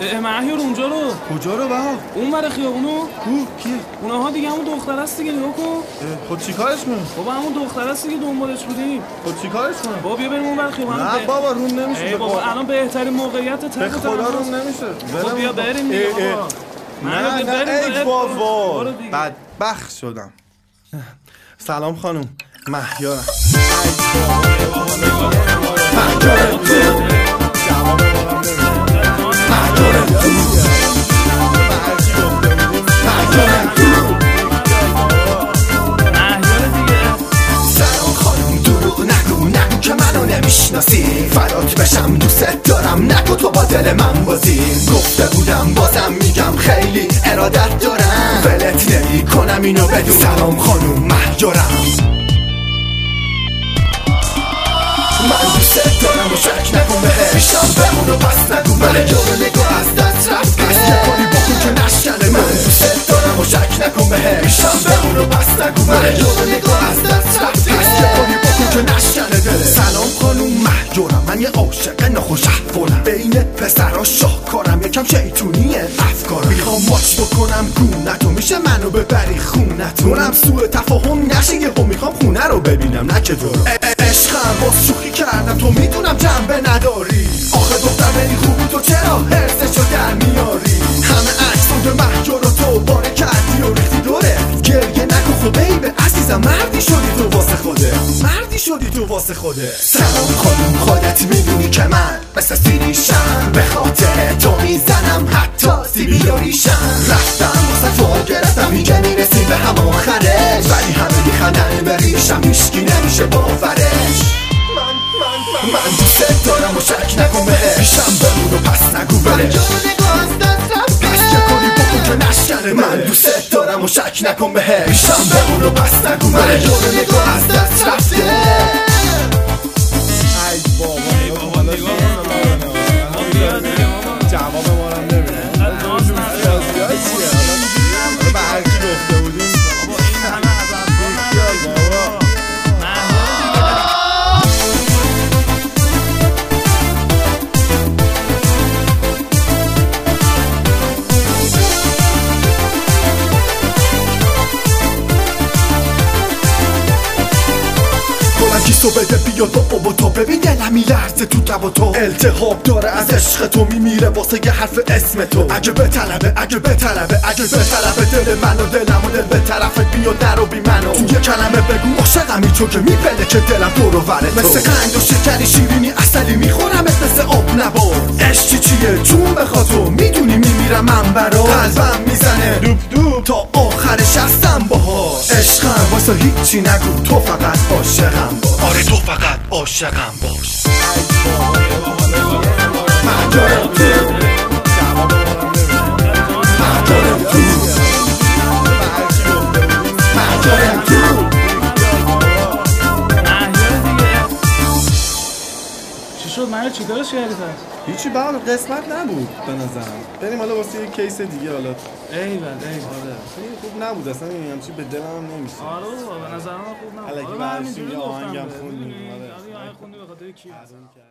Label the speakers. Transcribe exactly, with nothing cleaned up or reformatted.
Speaker 1: مهیار اونجا رو.
Speaker 2: کجا رو بها؟
Speaker 1: اون ور خیابونو.
Speaker 2: کو کیه؟
Speaker 1: اونها دیگه همون دختر است دیگه، نگاه کن.
Speaker 2: خود چیکارش کنیم؟
Speaker 1: بابا همون دختر است دیگه، دنبالش بودیم.
Speaker 2: خود چیکارش کنیم؟
Speaker 1: بابا بیا بریم اون ور خیابون.
Speaker 2: نه
Speaker 1: ب...
Speaker 2: بابا روم نمیشه.
Speaker 1: ای بابا الان بهترین موقعیت
Speaker 2: به خدا روم نمیشه.
Speaker 1: بابا بیا بریم دیگه بابا.
Speaker 2: نه نه ای بابا بدبخت شدم. سلام خانم، مهیارم. مهیارم تو جواب بارم مهیارم تو مهیارم تو
Speaker 1: مهیار دیگه.
Speaker 3: سلام خانم، دروغ نگو نگو که منو نمیشناسی، فرات بشم دوست دارم، نگو تو با دل من بازی. گفته بودم بازم میگم خیلی ارادت دارم، ولت نمی کنم اینو بدون. سلام خانم، مهیارم. من دوست دارم و شک نکن بهش، پیشم بمون و پس نگو من یارو نگاه از دست رفت. پس یه کنی بکن که نشکنه. من دوست دارم و شک نکن بهش، پیشم بمون و پس نگو من یارو نگاه از دست رفت. پس یه کنی بکن که نشکنه دله. سلام خانوم، مهیارم. من یه عاشق نخوش احوالم، بین پسرها شاهکارم، یکم شیطونیه افکارم. میخوام ماچ بکنم گونتو، میشه منو ببری خونتو. اونم سوء تفاهم نشه یهو، میخوام خونه رو ببینم نه که تو رو. عشقم باز شوخی کردم، تو میدونم جنبه نداری. آخه دختر بری خوبی تو چرا حرسشو در میاری؟ همه عکسان به مهیار و تو باره کردی و ریختی دوره. گریه نکن خب بیبه عزیزم، مردی شدی تو واسه خوده، مردی شدی تو واسه خوده. سلام خانوم، خودت میدونی که من مثل سیریشم، به خاطر تو میزنم حتی سیبی و ریشم. رفتم واسه تو گرفتم، میگه میرسیم به هم آخرش، ولی همه میخندن به ریشم، هیشکی نمیشه باورش. من من دوست دارم و شک نکن بهش، پیشم بمون و پس نگو بره. پس که کنی بکن که نشکنه. من دوست دارم و شک نکن بهش، پیشم بمون و پس نگو بره. یارو نگاه از دست رفته.
Speaker 2: ای بابا جواب بارم نمیده. به هر کی گفته بودیم کیسو بده بیا با بابا تو، ببین دلم میلرزه تو لب و تو، التهاب داره از عشق تو، میمیره واسه یه حرف اسم تو. اگه به طلبه اگه به طلبه اگه به طلبه دل منو دلم و دل به طرفت بیا نرو بی منو. تو یه کلمه بگو عاشقمی تو که میپله که دلم دور و بره تو. مثل قند و شکری شیرینی اصلی میخورمت مثل آب نبار. عشقی چیه چون بخواد تو میدونی میمیرم من برات. قلبم میزنه دوب دوب تا آخرش هستم باهاش. عشقم واسه هیچی نگو، تو فقط عاشقم باش. آره تو فقط عاشقم باش. مهیارم تو جواب بارم نمیده. مهیارم تو مهیارم تو
Speaker 1: مهیار دیگه. چی شد مهیار، چی کارش کردی پس؟
Speaker 2: هیچی بابا، قسمت نبود به نظرم. بریم حالا واسه یه کیس دیگه. حالا
Speaker 1: ایول ایول.
Speaker 2: آره خیلی خوب نبود اصلا، این همچی به دلم هم نمیشه.
Speaker 1: آره بابا به نظر من خوب نبود.
Speaker 2: الکی
Speaker 1: آره
Speaker 2: بعدش
Speaker 1: همینجوری
Speaker 2: یه
Speaker 1: گفتم
Speaker 2: آهنگم
Speaker 1: بهت.
Speaker 2: خوندیم.
Speaker 1: می‌دونی؟
Speaker 2: آره
Speaker 1: آره آهنگ خوندی به خاطر کی؟